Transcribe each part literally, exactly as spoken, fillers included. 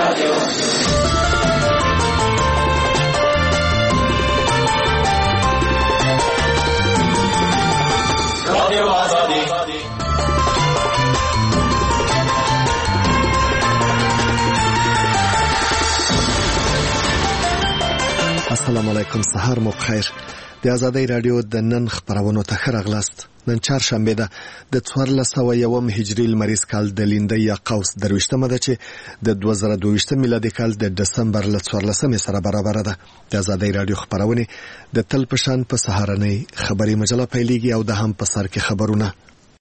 السلام علیکم، سهار مو بخیر. د آزادۍ رادیو د نن خبرونو ته ښه راغلاست. نن چهارشنبه ده د څوارلس سوه یوم هجري لمریز کال د لیندۍ یا قوس درویشتمه ده چې د دوه زره دوه میلادي کال د ډسمبر له څوارلسمې سره برابره ده. د آزادۍ رادیو خبرونه د تل په شان په سهارنۍ خبري مجله پیلېږي او د هم په سر کې خبرونه.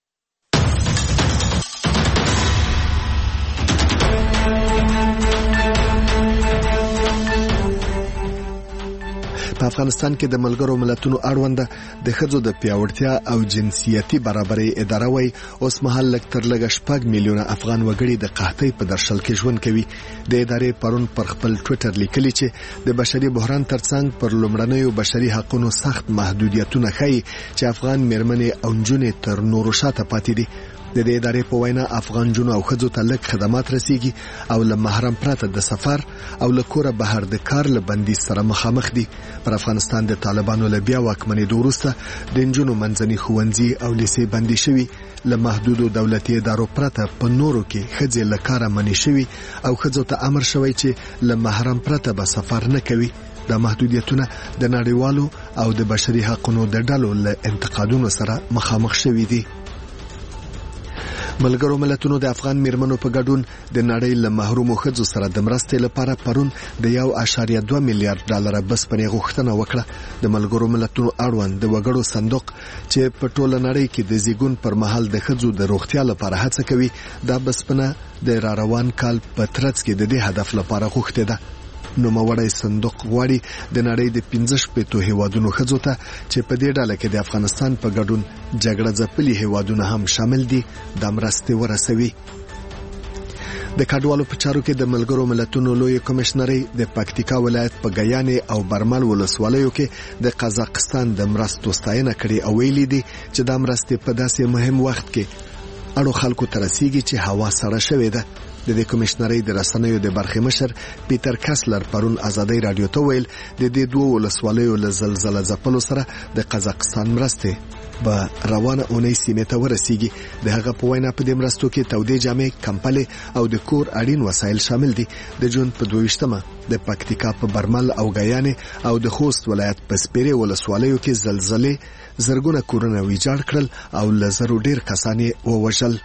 په افغانستان کې د ملګرو ملتونو اړوند د ښځو د پیاوړتیا او جنسیتي برابرۍ اداره وای اوس مهال لږ تر لږه شپږ میلیونه افغان وګړي د قحطۍ په درشل کې ژوند کوي. د ادارې پرون پر خپل ټویټر لیکلي چې د بشري بحران ترڅنګ پر لومړنیو بشري حقوقو سخت محدودیتونه ښیي چې افغان میرمنې او نجونې تر نورو شاته پاتې دي. د دې ادارې په وینا افغان جنو او ښځو ته لږ خدمات رسیږي او له محرم پرته د سفر او له کوره بهر د کار له بندیز سره مخامخ دي. پر افغانستان د طالبانو له بیا واکمنېدو وروسته د نجونو منځني ښوونځي او لیسې بندي شوي، له محدودو دولتي ادارو پرته په نورو کې ښځې له کاره منې شوي او ښځو ته امر شوی چې له محرم پرته به سفر نه کوي. دا محدودیتونه د نړیوالو او د بشري حقوقو د ډلو له انتقادونو سره مخامخ شوي دي. ملګرو ملتونو د افغان میرمنو په ګډون د نړۍ له محرومو ښځو سره د مرستې لپاره پرون د یو اشاریه دوه میلیارډ ډالر بسپنې غوښتنه وکړه. د ملګرو ملتونو اړوند د وګړو صندوق چې په ټوله نړۍ کې د زیږون پر مهال د ښځو د روغتیا لپاره هڅه کوي، دا بسپنه د را روان کال په ترڅ کې د دې هدف لپاره غوښتې ده. نوموړی صندوق غواړي د نړۍ د پنځه شپېتو هیوادونو ښځو ته چې په دې ډله کې د افغانستان په ګډون جګړه ځپلي هیوادونه هم شامل دي د مرستې ورسوي. د کډوالو په چارو کې د ملګرو ملتونو لوی کمشنري د پکتیکا ولایت په ګیانې او برمل ولسوالیو کې د قزاقستان د مرستو ستاینه کړې او ویلي دي چې د مرستې په داسې مهم وخت کې اړو خلکو ته رسیږي چې هوا سړه شوې ده. د دې کمشنري د رسنیو د برخې مشر پیټر کاسلر پرون آزادۍ رادیو ته ویل د دې دوه ولسوالیو له زلزلې ځپلو سره د قزاقستان مرستې به روانه اونۍ سیمې ته ورسیږي. د هغه په وینا په دې مرستو کې تودې جامې، کمپلې او د کور اړین وسایل شامل دي. د جون په دویشتمه د پکتیکا په برمل او ګیانې او د خوست ولایت په سپیرې ولسوالیو کې زلزلې زرګونه کورونه ویجاړ کړل او له زرو ډیر کسان یې ووژل.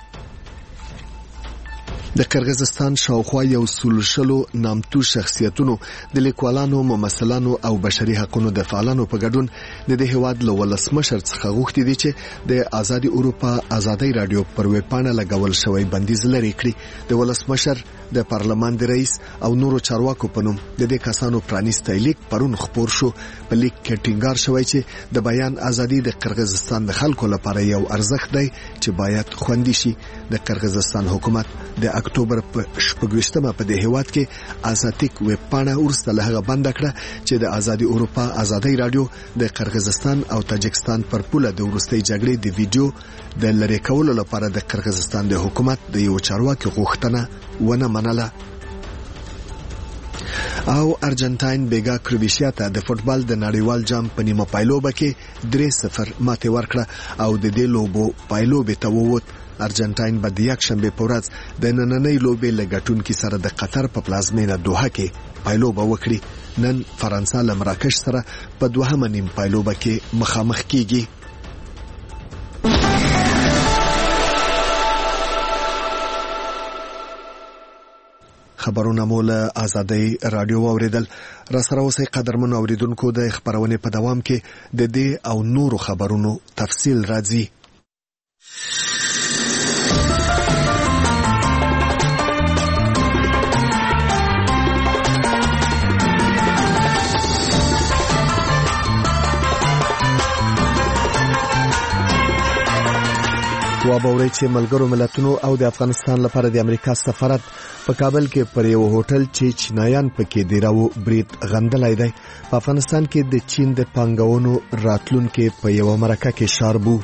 د قرغیزستان شاوخوا یو سل شلو نامتو شخصیتونو د لیکوالانو، ممثلانو او بشري حقوقو د فعالانو په ګډون د دې هیواد له ولسمشر څخه غوښتي دي چې د آزادي اروپا آزادۍ رادیو پر ویب پاڼه لګول شوی بندیز لري کړي. د ولسمشر، د پارلمان د رئیس او نورو چارواکو په نوم د دې کسانو پرانیستی لیک پرون خپور شو. په لیک کې ټینګار شوی چې د بیان ازادي د قرغیزستان د خلکو لپاره یو ارزښت دی چې باید خوندي شي. د قرغیزستان حکومت د اکتوبر په شپږویشتمه په دې هیواد کې آزاتیک ویب پاڼه ورسته له هغه بند کړه چې د آزادي اروپا آزادۍ رادیو د قرغیزستان او تاجکستان پر پوله د وروستۍ جګړې د ویډیو د لری کولو لپاره د قرغیزستان د حکومت د یو چارواکي غوښتنه ونه منله. او ارجنټاین بیګا کرویشیا ته د فوتبال د نړیوال جام په نیمه پایلوبه کې درې صفر ماتې ورکړه او د دې لوبو پایلوبې ته ووت. ارجنټاین به د یکشنبه په ورځ د نننۍ لوبې له ګټونکي سره د قطر په پلازمینه دوحه کې پایلوبه وکړي. نن فرانسه له مراکش سره په دوهمه نیم پایلوبه کې مخامخ کیږي. خبرونه مو له آزادۍ رادیو اوریدل. را سره اوسئ قدرمن اوریدونکو، د خبرونه په دوام کې د دې او نورو خبرونو تفصیل راځي. وابوري چې ملګرو ملتونو او د افغانستان لپاره د امریکا سفارت په کابل کې پر یو هوټل چې چینایان پکې دیراو بریټ غندلای دی. په افغانستان کې د چین د پانګونو راتلونکو په یو مرکه کې شاربو.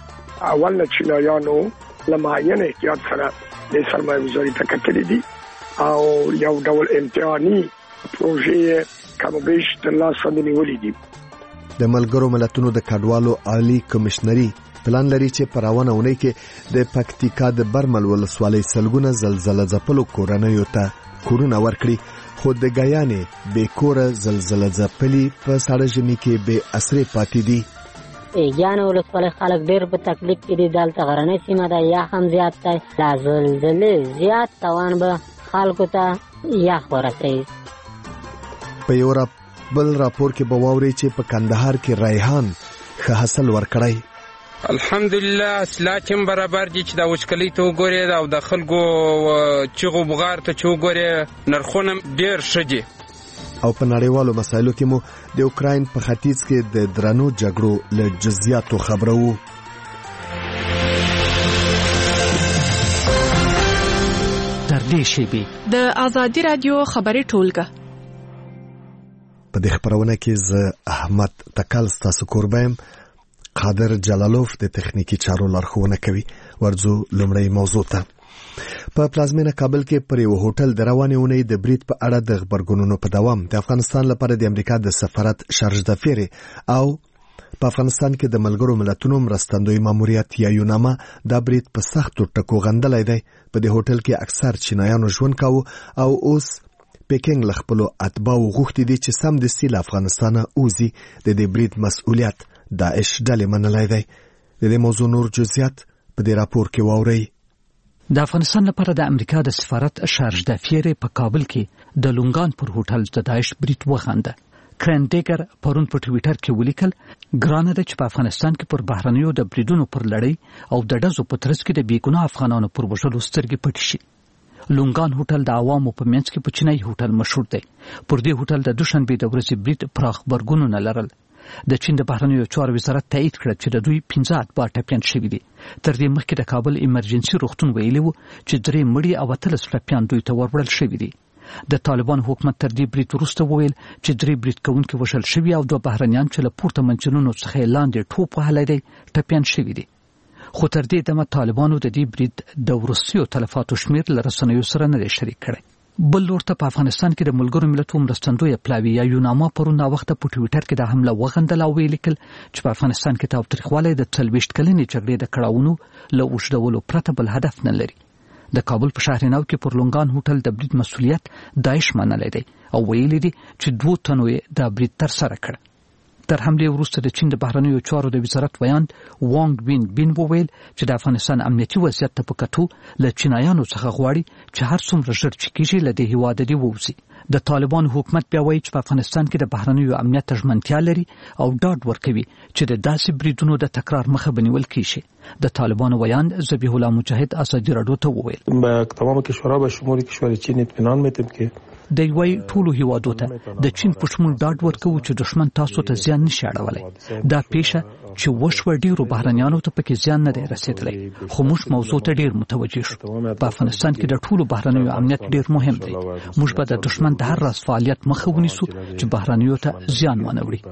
اول چینایانو لمعین احتیاط سره د سرمایه گذاري تکتلې دي او یو ډول امتحاني پروژې کوم بیش د لاس نیولې دي. د ملګرو ملتونو د کډوالو عالی کمشنري پلان لري چې په روانه اونۍ کې د پکتیکا د برمل ولسوالۍ سلګونه زلزلہ ځپلو کورنیو ته کورونه ورکړي، خو د ګیانې بې کوره زلزلہ ځپلي په ساړه ژمي کې بې اثرې پاتې دي. ګیان ولسوالۍ خلک ډېر په تکلیف کې دي. دلته غرنۍ سیمه ده، یخ هم زیات دی. لا زلزلې زیات تاوان به خلکو ته یخ ورسوي. په یو را بل راپور کې به واورئ چې په کندهار کې ریحان ښه حاصل ورکړی. الحمدلله اصلاحات هم برابر دي چې د وچکلۍ ته وګورئ او د خلکو چغو بغار ته چې وګورئ نرخونه ډېر ښه دي. او په نړیوالو مسایلو کې مو د اوکراین په ختیځ کې د درنو جګړو له جزئیاتو خبرو. تر دې شیبې د آزادي رادیو خبري ټولګه په دې خبرونه کې زه احمد تکل ستاسو کوربم. قادر جلالوف د تخنیکی چارو لارښوونه کوي. ورځو لومړی موضوع ته. په پلازمینه کابل کې پر یو هوټل د روانې اونۍ د برید په اړه د خبرګونونو په دوام د افغانستان لپاره د امریکا د سفارت شارژ دافیری او په افغانستان کې د ملګرو ملتونو مرستندوی ماموریت یا یوناما دا برید په سختو ټکو غندلای دی. په دې هوټل کې اکثر چینایانو ژوند کاوه او اوس پیکینګ له خپلو اتباعو غوښتي دي چې سم دستي له افغانستانه وځي. د دې برید مسؤلیت داعش ډلې منلای دی. د دې موضوع نور جزئیات په دې راپور کې واورئ. د افغانستان لپاره د امریکا د سفارت شارژ دافیری په کابل کې د لونګان پر هوټل د داعش برید وغنده. کرن ډیګر پرون په ټویټر کې ولیکل ګرانه ده چې په افغانستان کې پر بهرنیو د بریدونو پر لړۍ او د ډزو په ترڅ کې د بیګناه افغانانو پر وژلو سترګې پټې شي. لونګان هوټل د عوامو په منځ کې په چینایي هوټل مشهور دی. پر دې هوټل د دوشنبه د ورځې برید پراخ برګونونه لرل. د چین د بهرنیو چارو وزارت تایید کړ چې د دوی پنځه اتباع ټپیان شوي دي. تر دې مخکې د کابل ایمرجنسي روغتون ویلي وو چې درې مړي او اتلس ټپیان دوی ته وروړل شوي دي. د طالبان حکومت تر دې برید وروسته وویل چې درې برید کوونکي وژل شوي او دوه بهرنیان چې له پورته منځنونو څخه لاندې ټوپ وهلی دی ټپیان شوي دي. خو تر دې دمه طالبانو د دې برید د وروستیو تلفاتو شمیر له رسنیو سره نه دی شریک کړی. بل لور ته په افغانستان کې د ملګرو ملتونو مرستندوی پلاوی یا یوناما پرون وخت په ټویټر کې د حمله وغندل او ویل چې په افغانستان کې تاوتریخوالی د څلوېښت کلنې جګړې د کړاوونو له اوږدولو پرته بل هدف نه لري. د کابل په شهر نو کې پر لونګان هوټل د برید مسؤلیت داعش منلی دی او ویلي دي چې دوه تنو یې د برید تر سره کړ. تر حمله وروسته د چین د بهرنیو چارو د وزارت ویاند وانګ وین بین وویل چې د افغانستان امنیتي وضعیت ته په کتو له چینایانو څخه غواړي چې هر څومره ژر چې کېږي له دې هېواده دې ووځي. د طالبان حکومت بیا وایي چې په افغانستان کې د بهرنیو امنیت ژمنتیا لري او ډاډ ورکوي چې د داسې بریدونو د تکرار مخه بنیول کیږي. د طالبانو ویاند ذبیح الله مجاهد ازادي راډیو ته وویل با تمام کشورها به شمول کشور چین اطمینان میدیم که د یوې ټولو هیوادو ته د چین په شمول ډاډ ورکوي چې دښمن تاسو ته زیان نشي اړولی. دا پیښه چې وشوه ډیرو بهرنیانو ته پکې زیان نه دی رسېدلی، خو موږ موضوع ته ډیر متوجه شو. په افغانستان کې د ټولو بهرنیو امنیت ډیر مهم دی. موږ به د دښمن د هر راز فعالیت مخه ونیسو چې بهرنیو ته زیان ونه وړي.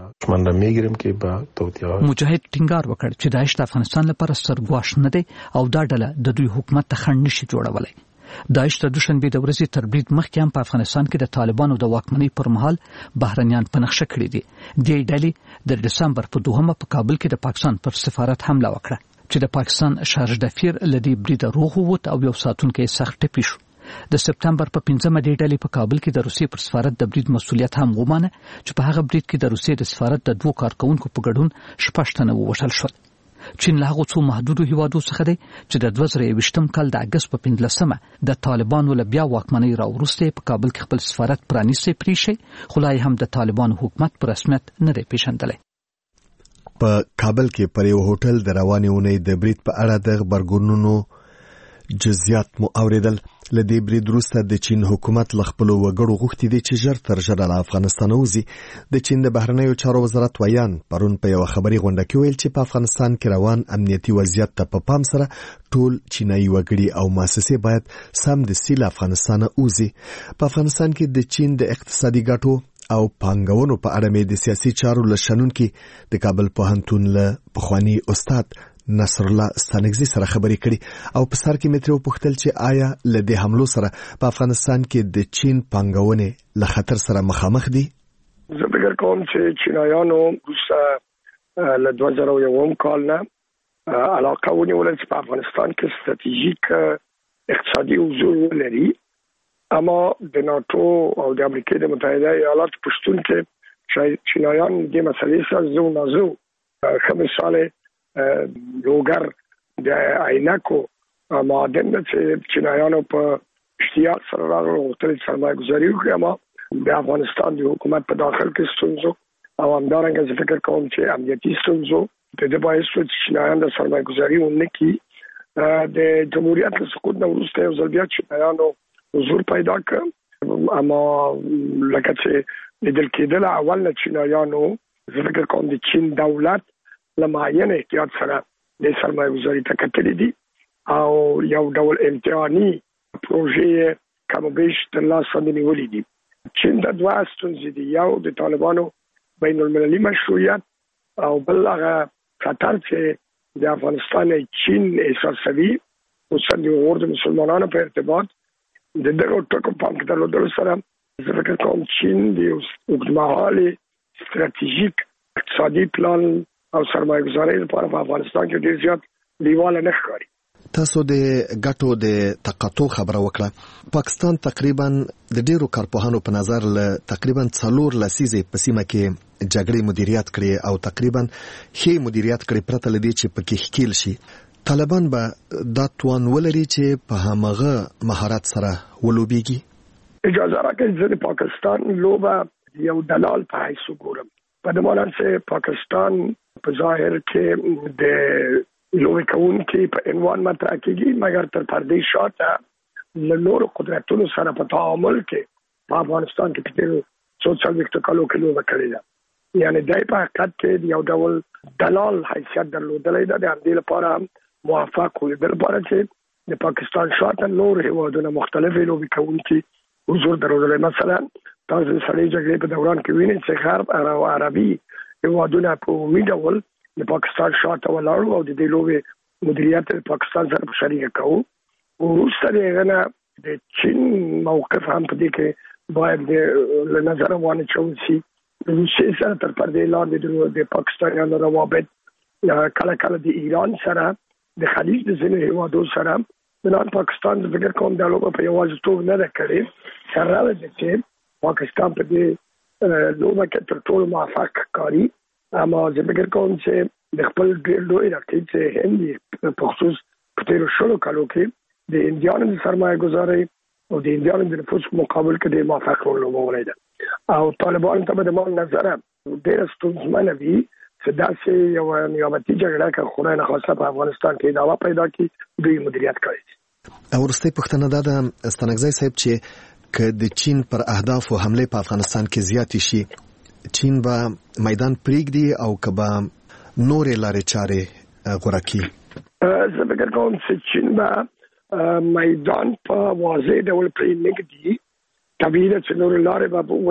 مجاهد ټینګار وکړ چې داعش د افغانستان لپاره سرګواش نه دی او دا ډله د دوی حکومت ته خنډ نشي جوړولی. داعش د دوشنبه د ورځې تر برید مخکې هم په افغانستان کې د طالبانو د واکمنۍ پر مهال بهرنیان په نقشه کړي دي. دې ډلې د دسمبر په دوهمه په کابل کې د پاکستان پر سفارت حمله وکړه چې د پاکستان شارژ دافیر لدی برید روغ ووت او یو ساتونکی سخت ټپي شو. د سپتمبر په پنځمه دې ډلې په کابل کې د روسیې پر سفارت د برید مسؤلیت هم ومانه چې په هغه برید کې د روسیې د سفارت د دوه کارکونکو په ګډون شپږ تنه ووژل شول. چین له هغو څو محدودو هیوادو څخه دی چې د دوه زره یوویشتم کال د اګست په پنځلسمه د طالبانو له بیا واکمنۍ راوروسته په کابل کې خپل سفارت پرانیستی پریښی، خو لا هم د طالبانو حکومت په رسمیت نه دی پیژندلی. په کابل کې پر یو هوټل د روانې اونۍ د برید په اړه د خبرګونونو جزئیات مو اوریدل. له دې برید وروسته د چین حکومت له خپلو وګړو غوښتي دي چې ژر تر ژره له افغانستانه وځي. د چین د بهرنیو چارو وزارت ویان پرون په یوه خبري غونډه کې ویل چې په افغانستان کې روان امنیتي وضعیت ته په پام سره ټول چینایي وګړي او مؤسسې باید سمدستي له افغانستانه وځي. په افغانستان کې د چین د اقتصادي ګټو او پانګونو په اړه مې د سیاسي چارو له شنونکي د کابل پوهنتون له پخوانی استاد نصر الله ستانکزی سره خبرې کړي او په سر کې مترو پوښتل چې آیا له دې حملو سره په افغانستان کې د چین پانګونې له خطر سره مخامخ دي؟ زه فکر کوم چې چینایانو وروسته له دوه زره یو کال نه علاقه ونیوله چې په افغانستان کې ستراتیژیک اقتصادي حضور لري، اما د ناتو او د امریکا د متحده ایالاتو په شتون کې چینایان د مسلې سره زو نازو ښه مثال لوګر د عینکو معدن چې چینایانو په اشتیاق سره راغلي غوښتل سرمایه ګزاري وکړي، اما د افغانستان د حکومت په داخل کې ستونزو او همدارنګه زه فکر کوم چې امنیتي ستونزو د دې باعث شو چې چینایان د سرمایه ګزاري ونه کړي. د جمهوریت له سقوط نه وروسته یو ځل بیا چینایانو حضور پیدا کړ، اما لکه چې لیدل کېدل اول نه چینایانو زه فکر کوم د چین دولت له معین احتیاط سره د سرمایه ګزاري ته کتلي دي او یو ډول امتحاني پروژې کوم بیش تر لاسه نیولې دي. چین د دوه ستونزې دي، یو د طالبانو بین المللي مشروعیت او بل هغه خطر چې د افغانستان چین احساسوي خصوصا د غور د مسلمانانو په ارتباط د دغه ټکو پام کې درلودلو سره زه فکر کوم چین د اوږدمهالي ستراتیژیک اقتصادي پلان او سرمایه گزاري لپاره په افغانستان کې ډیر زیات دیواله نه ښکاري. تاسو د ګټو د تقاطع خبره وکړه. پاکستان تقریبا د ډیرو کارپوهانو په نظر له تقریبا څلور لسیزې په سیمه کې جګړې مدیریت کړي او تقریبا ښه مدیریت کړي پرته لدی چې پکې ښکیل شي. طالبان به دا توان ولري چې په همغه مهارت سره ولوبېږي؟ اجازه راکړئ چې د پاکستان لوبه یو دلال په حیث وګورم. په دې معنی چې پاکستان په ظاهر کې د لوی کون کې په عنوان مطرح کېږي، مګر تر پردې شاته له نورو قدرتونو سره په تعامل کې په افغانستان کې په څو څلوېښتو کالو کې لوبه کړې ده. یعنی دی په حقیقت کې یو ډول دلال حیثیت درلودلی ده، د همدې لپاره موافق وي. بل لپاره چې د پاکستان شاته نور هېوادونه مختلفې لوبې کوونکي حضور درلودلی. مثلا تاسو د سړې جګړې په دوران کې وینئ چې غرب او عربي هېوادونه په عمومي ډول د پاکستان شاته ولاړو او د دې لوبې مدیریت د پاکستان سره په شریکه کوو. وروسته د هغه نه د چین موقف هم په دې کې باید له نظره وانچول شي. د روسیې سره تر پردې لاندې د پاکستانیانو روابط کله کله د ایران سره د خلیج د ځینو هېوادو سره بنان پاکستان د فکر کوم د لوبه په یوازې توګ نه ده کړې، سره ده چې پاکستان په دې لوبه کې تر ټولو موفق ښکاري. اما زه فکر کوم چې د خپل ډېر لوی رقیب چې هند په خصوص په تېرو شلو کالو کې د هندیانو د سرمایه ګزارۍ او د هندیانو د نفوس مقابل کې ډېر موفق رول لوبولی ده او طالبانو ته به د ما نظره ډېره ستونزمنه وي چې داسې یوه نیابتي جګړه که خدای نخواسته په افغانستان کې ادامه پیدا کړي دوی مدیریت کوي. وروستۍ پوښتنه دا ده ستانکزی صاحب چې که د چین پر اهدافو حمله په افغانستان کې زیاتې شي، چین به میدان پریږدي او که به نورې لارې چارې غوره کړي؟ زه فکر کوم چې چین به میدان په واضح ډول پرې نه ږدي. طبیعي ده چې نورې لارې به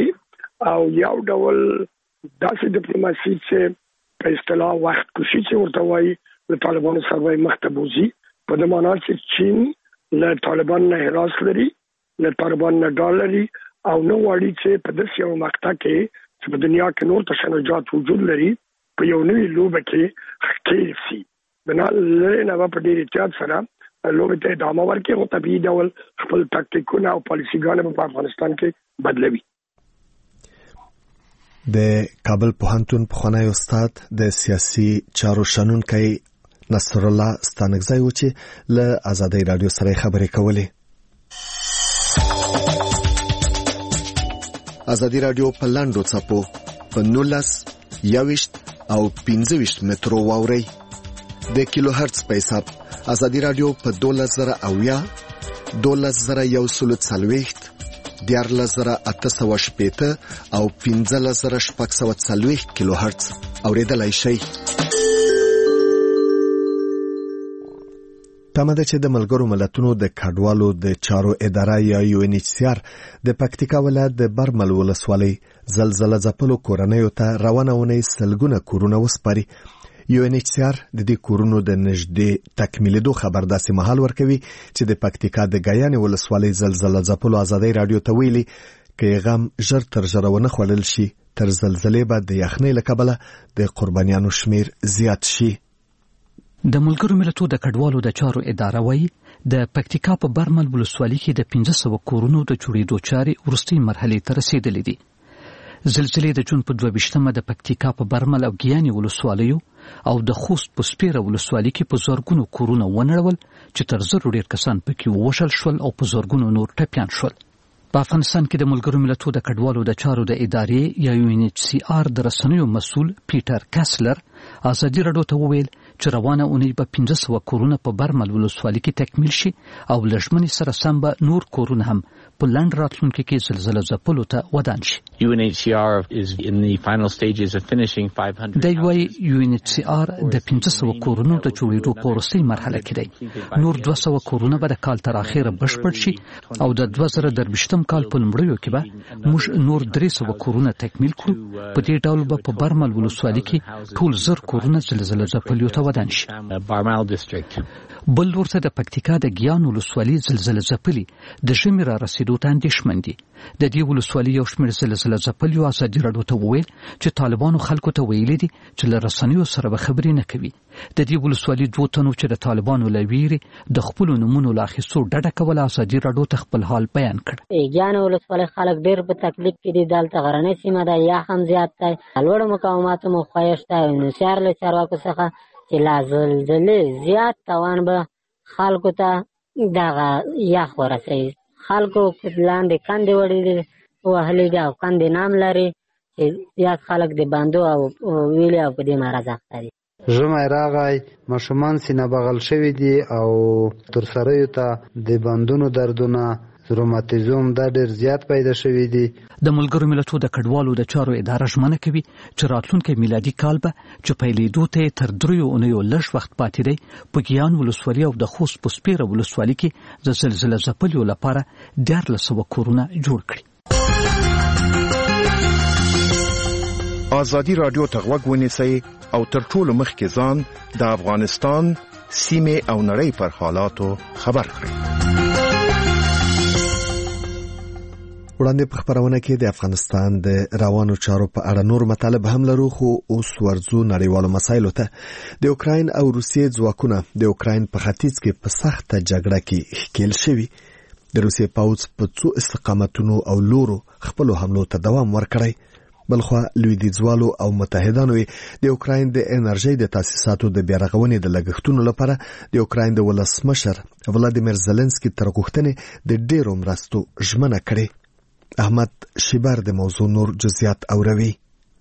ولټوي او یو ډول داسې ډیپلوماسي چې په اصطلاح وخت کشي چې ورته وایي له طالبانو سره به مخ ته بوځي. په دې معنا چې چین له طالبان نه حراس لري، له طالبان نه ډال لري او نه غواړي چې په داسې یو مقطع کې چې په دنیا کې نور تشنجات وجود لري په یو نوې لوبه کې ښکېل شي. بنا لرې نه به په ډېر احتیاط سره لوبې ته ادامه ورکړي، خو طبیعي ډول خپل تاکتیکونه او پالیسیګانې په افغانستان کې بدلوي. د کابل پوهنتون پخوانی استاد د سیاسي چارو شنونکی نصر الله ستانکزی و چې له آزادۍ رادیو سره خبرې کولې. آزادۍ رادیو په لاندو څپو په نولس یویشت او پنځه ویشت مترو واوري د کیلو هرتز په حساب. آزادۍ رادیو په دولس زره اویا، دولس زره یو سلو څلوېښت، دیارلس زره اته سوه شپېته او پنځلس زره شپږ سوه څلوېښت کیلو هرتز اورېدلای شئ. تمه ده چې د ملګرو ملتونو د کډوالو د چارو اداره یا یو ان ایچ سی آر د پکتیکا ولایت د برمل ولسوالۍ زلزله ځپلو کورنیو ته روانه اونۍ سلګونه کورونه وسپاري. یو ان ایچ سی آر د دې کورونو د نږدې تکمیلېدو خبر داسې مهال ورکوي چې د پکتیکا د غیانې ولسوالۍ زلزلې ځپلو ازادۍ رادیو ته ویلي کې غم ژر تر ژره ونه خوړل شي تر زلزلې بعد د یخنۍ له کبله د قربانیانو شمیر زیات شي. د ملګرو ملتونو د کډوالو د چارو اداره وایي د پکتیکا په برمل ولسوالۍ کې د پنځه سوه کورونو د جوړېدو چارې وروستۍ مرحلې ته رسېدلې دي. زلزلې د جون په دوه ویشتمه د پکتیکا په برمل او ګیانې ولسوالیو او د خوست په سپیره ولسوالۍ کې په زرګونو کورونه ونړول چې تر زرو ډېر کسان پکې ووژل شول او په زرګونو نور ټپیان شول. په افغانستان کې د ملګرو ملتونو د کډوالو د چارو د ادارې یا یو ان ایچ سی آر د رسنیو مسؤل پیټر کاسلر ازادي راډیو ته وویل چې روانه اونۍ به پنځه سوه کورونه په برمل ولسوالۍ کې تکمیل شي او لږمنې سره سم به نور کورونه هم په لنډ راتلونکي کې زلزله ځپلو ته ودان شي. U N H C R is in the final stages of finishing five hundred. دی وايي یو ان ایچ سی آر د پنځه سوه کورونو د جوړېدو په وروستۍ مرحله کې دی. نور دوه سوه کورونه به د کال تر اخره بشپړ شي او د دوه زره درویشتم کال په لومړیو کې به موږ نور درې سوه کورونه تکمیل کړو. په دې ډول به په برمل ولسوالۍ کې ټول زر کورونه زلزله ځپلو ته ودان شي. بل ورته د پکتیکا د ګیان ولسوالۍ زلزله ځپلي د ژمي را رسېدو ته اندېښمن دي. د دې ولسوالۍ یو شمېر زلزله ځپلیو ازادي راډیو ته وویل چې طالبانو خلکو ته ویلي دي چې له رسنیو سره به خبرې نه کوي. د دې ولسوالۍ دوه تنو چې د طالبانو له ویرې د خپلو نومونو له اخیستو ډډه کوله ازادي راډیو ته خپل حال بیان کړ. ګیان ولسوالۍ خلک ډېر په تکلیف کې دي. دلته غرنۍ سیمه ده، یا هم زیات دی. لوړو مقاماتو مو ښایست دی. نو سیار له چارواکو څخه چې لا زلزلې زیات تاوان به خلکو ته دغه یخ ورسوي. خلکو لاندې کندې وړې وهلې دي او کندې نام لري چې زیات خلک د باندو او ویلې او په دې مرض اخته دي. ژمی راغی، ماشومان سینه بغل شوي دي او تر سریو ته د بندونو دردونه روماتیزم دا ډېر زیات پیدا شوي دي. د ملګرو ملتونو د کډوالو د چارو اداره ژمنه کوي چې راتلونکی میلادي کال به چې پیلېدو ته تر دریو اونیو لږ وخت پاتې دی په ګیان ولسوالۍ او د خوست په سپیره ولسوالۍ کې د زلزله ځپلیو لپاره دیارلس سوه کورونه جوړ کړي. ازادي راډیو ته غوږ ونیسئ او تر ټولو مخکې ځان د افغانستان سیمې او نړۍ پر حالاتو خبر کړئ. وړاندې په خبرونه کې د افغانستان د روانو چارو په اړه نور مطالب هم لرو، خو اوس ورځو نړیوالو مسایلو ته. د اوکراین او روسیې ځواکونه د اوکراین په ختیځ کې په سخته جګړه کې ښکېل شوي. د روسیې پوځ په څو استقامتونو او لورو خپلو حملو ته دوام ورکړی. بلخوا لویدیځوالو او متحدانو د اوکراین د انرژۍ د تاسیساتو د بیارغونې د لګښتونو لپاره د اوکراین د ولسمشر ولادیمیر زلنسکي تر غوښتنې د ډېرو مرستو ژمنه کړې. احمد شیبر د موضوع نور جزئیات اوروي.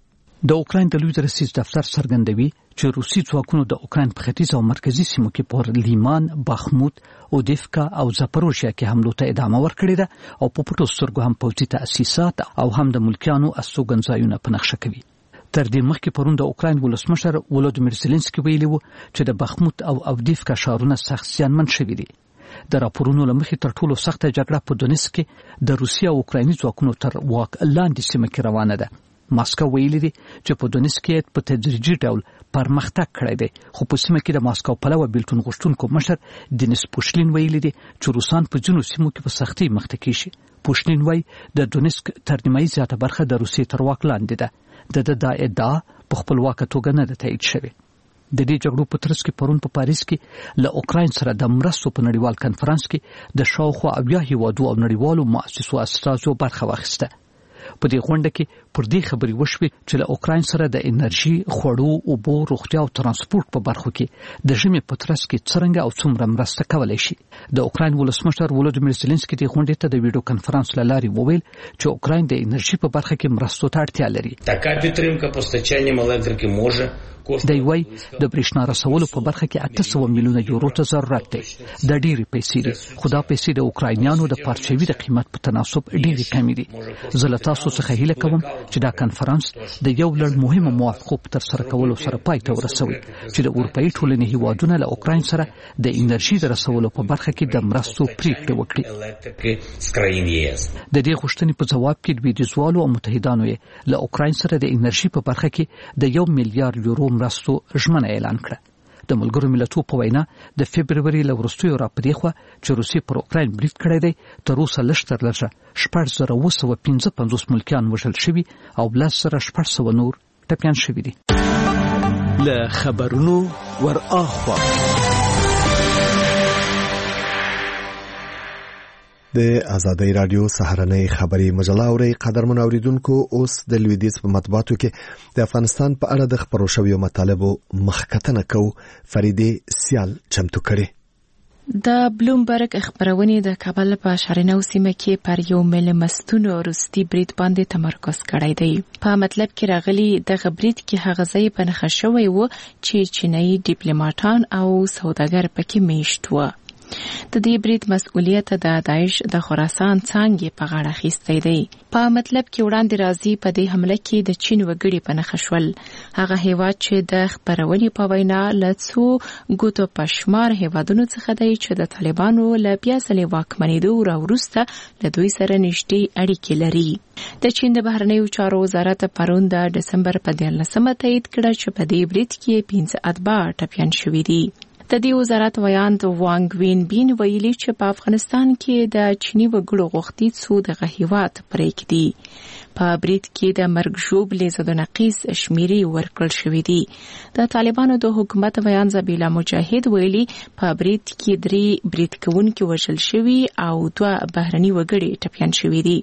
د اوکراین د لوی رئیس دفتر څرګندوي چې روسي ځواکونو د اوکراین په ختیځ او مرکزي سیمو کې پر لیمان، باخموت، اودیفکا او زاپروژیا کې حملو ته ادامه ورکړې ده او په پټو سترګو هم پوځي تاسیسات او هم د ملکیانو استوګنځایونه په نښه کوي. تر دې مخکې پرون د اوکراین ولسمشر ولادیمیر زلنسکي ویلي و چې د باخموت او اودیفکا ښارونه سخت زیانمن شوي دي. د راپورونو له مخې تر ټولو سخته جګړه په دونیسک کې د روسیا او اوکرایني ځواکونو تر واک لاندې سیمه کې روانه ده. ماسکو ویلي دي چې په دونیسک کې په تدریجي ډول پرمختګ کړی دی، خو په سیمه کې د ماسکو پلوه بیلتون غوښتونکو مشر دینیس پوشلین ویلي دي چې روسان په ځینو سیمو کې په سختۍ مخ ته کیږي. پوشلین وایي د دونیسک تر نیمایي زیاته برخه د روسیې تر واک لاندې ده. د دا ادعا په خپلواکه توګه نه ده تایید شوې. د دې جګړو په ترڅ کې پرون په پاریس کې له اوکراین سره د مرستو په نړیوال کنفرانس کې د شاوخوا اویا هیوادو او نړیوالو مؤسسو استازو برخه واخیسته. په دې غونډه کې پر دې خبرې وشوې چې له اوکراین سره د انرژي، خوړو، اوبو، روغتیا او ترانسپورت په برخو کې د ژمي په ترڅ کې څرنګه او څومره مرسته کولای شي. د اوکراین ولسمشر ولادیمیر زلنسکي د غونډې ته د ویډیو کنفرانس له لارې وویل چې اوکراین د انرژي په برخه کې مرستو ته اړتیا لري. Така підтримка постачанням електрики може دی وای د برېښنا رسولو په برخه کې اته سوه میلیونه یورو ته ضرورت دی. د ډېرې پیسې دي، خو دا پیسې د اوکراینیانو د پارچوي د قیمت په تناسب ډېرې کمې دي. زه له تاسو څخه هیله کوم چې دا کنفرانس د یو لړ مهمو موافقو په ترسره کولو سره پای ته ورسوي چې د اروپایي ټولنې هیوادونه له اوکراین سره د انرژي د رسولو په برخه کې د مرستو پریکړې وکړي. د دې غوښتنې په جواب کې لویدیځوالو او متحدانو له اوکراین سره د انرژي په برخه کې د یو میلیارډ یورو مرستو ژمنه اعلان کړه. د ملګرو ملتونو په وینا د فبروري له وروستیو راپریخوا چې روسي پر اوکراین برید کړی دی تر اوسه لږ تر لږه شپږ زره اوه سوه پنځه پنځوس ملکیان وژل شوي او لس زره شپږ سوه نور ټپیان شوي دي. له خبرونو ور اخوا د آزادۍ رادیو سهارنۍ خبري مجله اوري. قدرمن اوریدونکو، اوس د لویدیځ په مطبوعاتو کې د افغانستان په اړه د خبرو شویو مطالبو مخکتنه کو فریدي سیال چمتو کړي. د بلومبرګ خبرونه د کابل په شارینو سیمه کې پر یو مل مستونو روسي برید باندې تمرکز کړی دی. په مطلب کې راغلي د خبرید کې هغه ځای په نښه شوی و چې چینایي ډیپلوماټان او سوداګر پکې میشت و. د دې برید مسؤلیت د داعش د خراسان څنګه په غاړه اخیستی دی. په مطلب کې وړاندې راځي په دې حمله کې د چین وګړي په نښه شول. هغه هیواد چې د خبرونې په وینا له څو ګوتو پشمار هیوادونو څخه دی چې د طالبانو له بیا ځلې واکمنېدو وروسته له دوی سره نږدې اړیکې لري. د چین د بهرنیو چارو وزارت پرون د ډسمبر په دیارلسمه تایید کړه چې په دې برید کې پنځه اتباع ټپیان شوي دي. د دې وزارت ویان د وانګ وین بین ویلي چې په افغانستان کې د چینی وګړو غوښتي څو دغه هیواد پرېږدي. په برید کې د مرګ ژوبلې زده نقیص شمیرې ورکړل شوې دي. د طالبانو د حکومت ویان زبیلا مجاهد ویلي په برید کې درې برید کوونکي وژل شوي او دوه بهرني وګړي ټپیان شوي دي.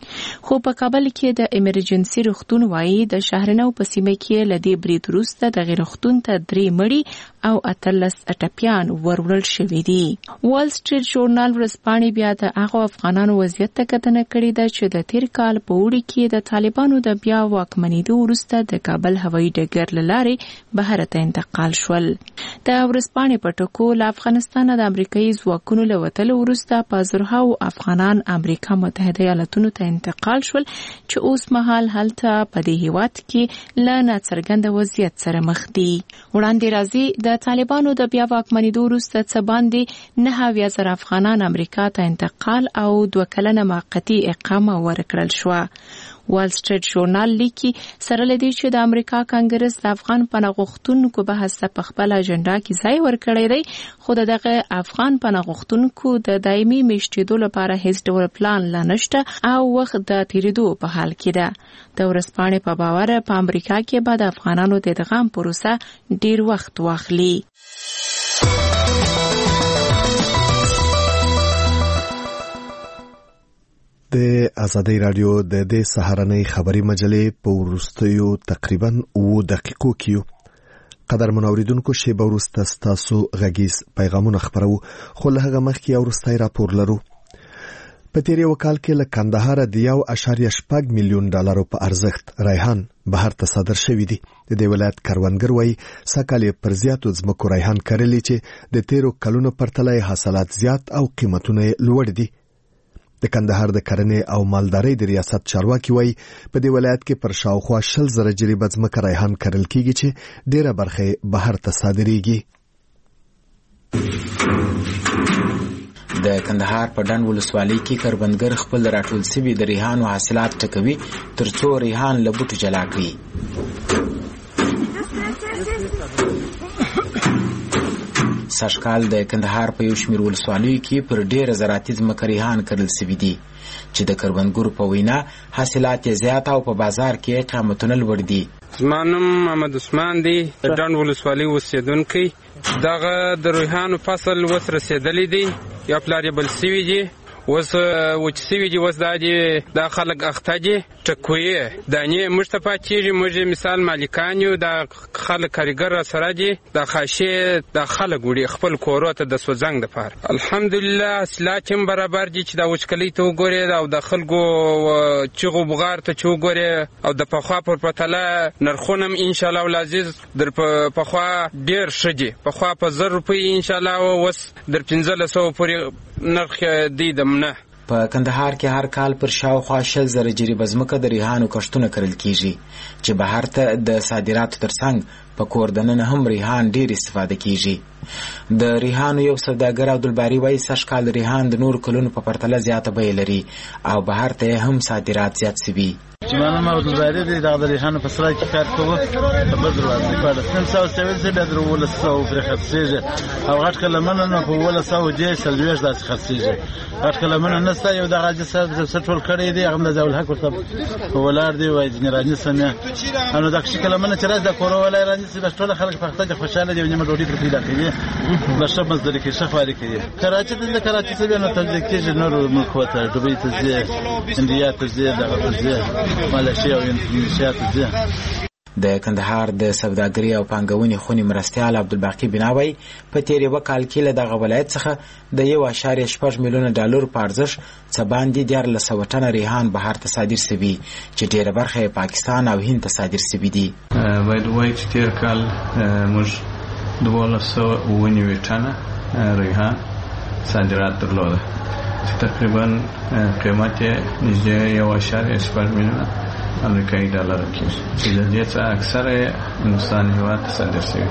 خو په کابل کې د ایمرجنسي روغتون وایي د شهرنو په سیمه کې لدی برید وروسته د غیر روغتون ته درې مړي او اتلس ټپیان ورول شوي دي. وال سټریټ ژورنال ورځپاڼې بیا د هغو افغانانو وضعیت ته کتنه کړې ده چې د تیر کال په اوړي کې د طالبانو د بیا واکمنېدو وروسته د کابل هوایي ډګر له لارې بهر ته انتقال شول. د ورځپاڼې په ټکو له افغانستانه د امریکایي ځواکونو له وتلو وروسته په زرهاو افغانان امریکا متحده ایالاتونو ته انتقال شول چې اوس مهال هلته په دې هیواد کې له ناڅرګنده وضعیت سره مخ دي. وړاندې راځي د طالبانو د بیا واکمنېدو وروسته څه باندې نهه اویا زره افغانان امریکا ته انتقال او دوه کلنه موقتي اقامه ورکړل شوه. وال سټریټ ژورنال لیکي سره لدی چې د امریکا کانګرس د افغان پناه غوښتونکو بحث په خپل اجنډا کې ځای ورکړی دی، خو دغه افغان پناه غوښتونکو د دایمي میشتېدو لپاره هیڅ ډول پلان لا نشته او وخت د تیریدو په حال کې ده. د ورځپاڼې په باور په امریکا کې به د افغانانو د ادغام پروسه ډیر وخت واخلي. د آزادۍ رادیو د دې سهارنۍ خبري مجلې په وروستیو تقریبا اوه دقیقو کې قدرمن اوریدونکو شیبه وروسته ستاسو غږیز پیغامونه خبرو، خو له هغه مخکې یو وروستی راپور لرو. په تیر یو کال کې له کندهار د یو اشاریه شپږ میلیون ډالرو په ارزښت ریحان بهر ته صادر شوی دی. د دې ولایت کروندګر وایي سږکال پر زیاتو ځمکو ریحان کرلي چې د تیرو کلونو پرتله حاصلات زیات او قیمتونه لوړ دي. د کندهار د کرنې او مالدارۍ د ریاست چارواکي وایي په دې ولایت کې پر شاوخوا شل زره جریبه ځمکه ریحان کرل کیږي چې ډیره برخه بهر ته صادریږي. د کندهار په ډنډ ولسوالۍ کې کروندګر خپل راټول شوي د ریحانو حاصلات ټکوي ترڅو ریحان له بوټو جلا کړي. سږکال د کندهار په یو شمېر ولسوالیو کې پر ډېره زراعتي ځمکه ریحان کرل شوي دي چې د کروندګرو په وینا حاصلات یې زیات او په بازار کې قیمتونه لوړ دي. زما نوم محمد عثمان دی، د ډنډ ولسوالۍ اوسېدونکی. دغه د ریحانو فصل اوس رسېدلی دی، یا پلار یې بل سوي دي، اوس وچ سوي دي، اوس دا دي دا خلک اخته دي ټکوي دانې موږ ته پاتېږي. موږ مثال مالکان یو، دا خلک کارګر را سره دي، دا خاشې دا خلک وړي خپل کورو ته د سوزنګ دپاره. الحمدلله حاصلات هم برابر دي چې دا وچکلۍ ته وګورې او د خلکو چغو بغار ته چې وګورې او د پخوا پر پرتله نرخونه هم انشاءالله العزیز در پخوا ډېر ښه دي. پخوا په زر روپۍ انشاءالله اوس در پنځلس سوه پورې نرخ دی دمنه. په کندهار کې هر کال پر شاوخوا شل زره جریبه ځمکه د ریحانو کښتونه کرل کیږي چې بهر ته د صادراتو ترڅنګ په کور دننه هم ریحان ډیر استفاده کیږي. د ریحانو یو سوداګر عبدالباري وایي سږکال ریحان د نور کلونو په پرتله زیاته بیه لري او بهر ته هم صادرات زیات شوي. منم او زاری دی د ریحان په سره کې کار کوو په بدر باندې کار سم ساو سوي چې د درول سو پر خرڅیږي او غټ کلمنه نه په ولا سو دی سلويش داس خرڅیږي غټ کلمنه نه ستا یو د غاجه سره ټول کړی دی هغه د ځول حق ورته ولار دی وای جنرالي سمه انو دغه کلمنه چې راځه کورو ولای راځي چې ټول خلک په خطه خوشاله دي نیمه ډوډۍ تر پیدا کوي د شپ مزدل کې شفاري کوي کراچي د کراچي څخه نه تل کې نور مخوته دوبۍ ته ځي انډیا ته ځي دغه ته ځي مالشیا او انډونیسیا ته ځي. د کندهار د سوداګري او پانګونې خونې مرستیال عبدالباقي بناوي په تیر یو کال کې له دغه ولایت څخه د یو اشاریه شپږ میلیونه ډالر په ارزښت څه باندې دیارلس سوه ټنه ریحان بهر ته صادر سوي چې ډېره برخه یې پاکستان او هند ته صادر سوي دي. باید ووایو چې تیر کال موږ دولس سوه اووه نوي ټنه ریحان صادرات درلوده چې تقریبا قیمت یې نږدې یو اشاریه شپږ میلیونه امریکایي ډالر کېږي چې د دې څخه اکثره یې هندوستان هېواد ته صادر شوي.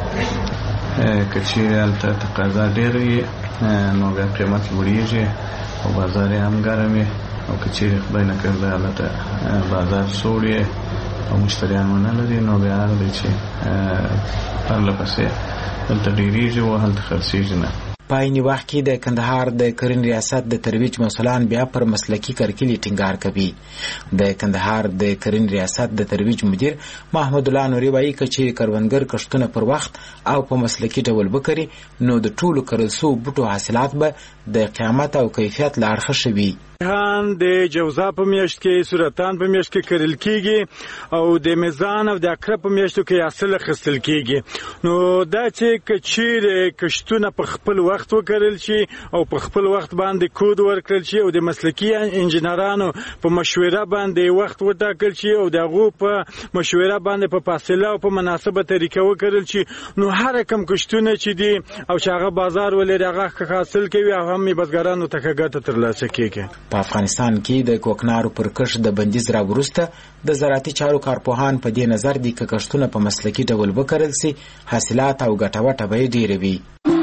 که چیرې هلته تقاضا ډېره وي نو بیا قیمت لوړېږي او بازار یې هم ګرم وي او که چیرې خدای نکرده هلته بازار سوړ وي او مشتریان ونه لري نو بیا هغه دی چې پرله پسې دلته ډېرېږي او هلته خرڅېږي نه. په عیني وخت کې د کندهار د کرنې ریاست د ترویج مسؤلان بیا پر مسلکي کرکیلي ټینګار کوي. د کندهار د کرنې ریاست د ترویج مدیر محمد الله نوري وایي که چیرې کروندګر کښتونه پر وخت او په مسلکي ډول وکړي نو د ټولو کرل سوو بوټو حاصلات به د قیمت او کیفیت له اړخه ښه وي. ریحان د جوزا په میاشت کې سرطان په میاشت کې کرل کیږي او د میزان او د اکره په میاشتو کې حاصل اخیستل کیږي. نو دا چې کچیر کښتونه په خپل وخت وکړل شي او په خپل وخت باندې کود ورکړل شي او د مسلکي انجنیرانو په مشوره باندې وخت وټاکل شي او دغه په مشوره باندې په فاصله او په مناسبه طریقه وکړل شي نو هر کم کښتونه چې دي او چې هغه بازار ولري هغه حاصل کوي او هم بزګرانو ته ګټه ترلاسه کوي. په افغانستان کې د کوکنارو پر کښت د بندیز را وروسته د زراعتي چارو کارپوهان په دې نظر دي چې کښتونه په مسلکي ډول وکړل شي حاصلات او ګټه وټه به یې ډېره وي.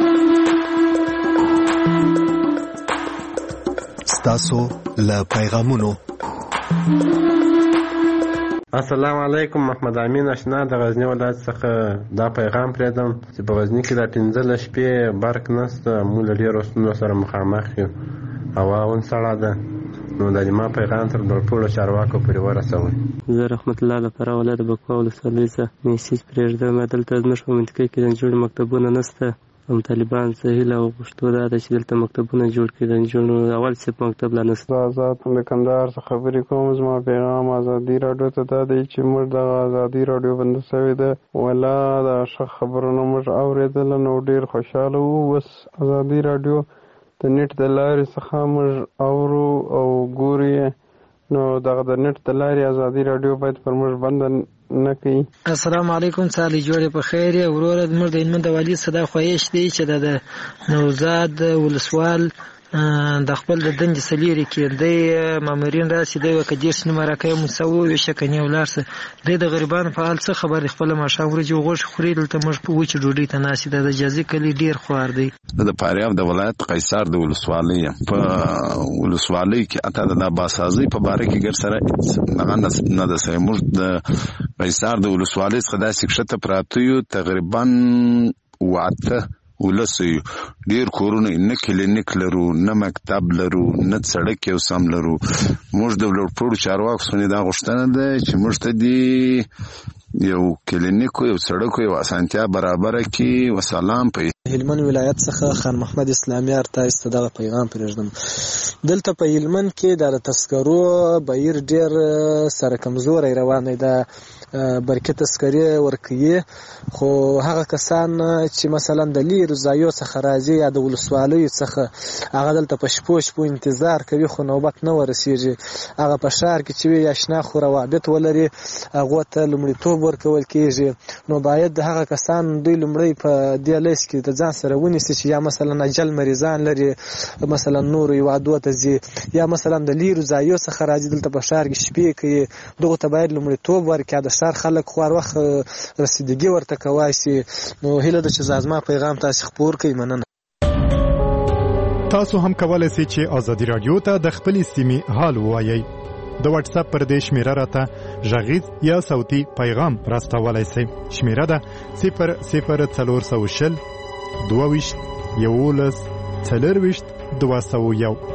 ستاسو له پیغامونو. السلام علیکم، محمد امین اشنا د غزنی ولایت څخه دا پیغام پرېږدم چې په غزنی کې د پنځلس شپې برق نشته، موږ له ډېرو ستونزو سره مخامخ یو، هوا اون سړه ده، نو د ما پیغام تر ټولو چارواکو پورې ورسوئ. زه رحمت الله لپاره ولایت بکوا ولسوالۍ څخه میسیج پرېږدم. دلته زموږ په منطقه کې د نجونو مکتبونه نشته. هم طالبان څه هیله او غوښتو دا ده چې دلته مکتبونه جوړ کړي. د نجونو اول صف مکتب لا نشته. آزاد د کندهار څخه خبرې کوم. زما پیغام ازادي راډیو ته دا دی چې موږ دغه ازادي راډیو بنده سوې ده، ولا د ښه خبرونه موږ اورېدله نو ډېر خوشحاله وو. اوس ازادي راډیو د نیټ د لارې څخه موږ اورو او ګورو، نو دغه د نیټ د لارې ازادي راډیو باید پر موږ بنده نه کوي. السلام علیکم، سالی جوړې په خیر. وروره موږ د هلمند د والي صدا خواهش دی چې د نوزاد ولسوال د خپل د دندې څلېرې کې دی مامورین راسي دی که دېرش نیمه راکوي موسه وویشه که نه ولاړ شه. دی د غریبانو په حال څه خبر دی؟ خپله ماښام ورځې غوښې خوري، دلته موږ په وچې ډوډۍ ته ناست دی. د جازي کلي ډېر خوار دی. د فاریاب د ولایت قیصار د ولسوالۍ په ولسوالۍ کې اته د باسازۍ په باره کې ګر سره هغه نه ده سره. موږ د قیصار د ولسوالۍ څخه داسې کښته پراته یو، تقریبا واته ولسو یو. ډېر کورونه نه کلینیک لرو، نه مکتب لرو، نه سړک یو سم لرو. موږ د ټولو چارواکو څخه دا غوښتنه ده چې موږ ته دې یو کلینیک یو سړک یو اسانتیا برابره کړي. وسلام. په هلمند ولایت څخه خان محمد اسلامي ارتایس ته دغه پیغام پرېږدم. دلته په هلمند کې د تذکرو بهیر ډېر سره کمزوری روان دی. د برکې تذکرې ورکوي، خو هغه کسان چې مثلا د لیرو ځایو څخه راځي یا د ولسوالیو څخه هغه دلته په شپو شپو انتظار کوي خو نوبت نه ورسېږي. هغه په ښار کې چې وي یا شنه خو روابط ولري هغو ته لومړیتوب ورکول کېږي. نو باید د هغه کسان دوی لومړی په دې لیست کې د ځان سره ونیسي چې یا مثلا اجل مریضان لري، مثلا نورو هېوادو ته ځي، یا مثلا د لیرو ځایو څخه راځي دلته په ښار کې شپې کوي. دغو ته باید لومړیتوب ورکړي. د ښار خلک خو هر وخت رسیدګي ورته کوای شي. نو هیله ده چې زما پیغام تاسې خپور کړئ. مننه. تاسو هم کولای شئ چې ازادي راډیو ته د خپلې سیمې حال ووایئ. د واتس اپ پر دې شمیره راته غږیز یا صوتي پیغام راستولای شئ. شمیره ده صفر صفر څلور سوه شل دوه ویشت یولس څلور ویشت دوه سوه یو.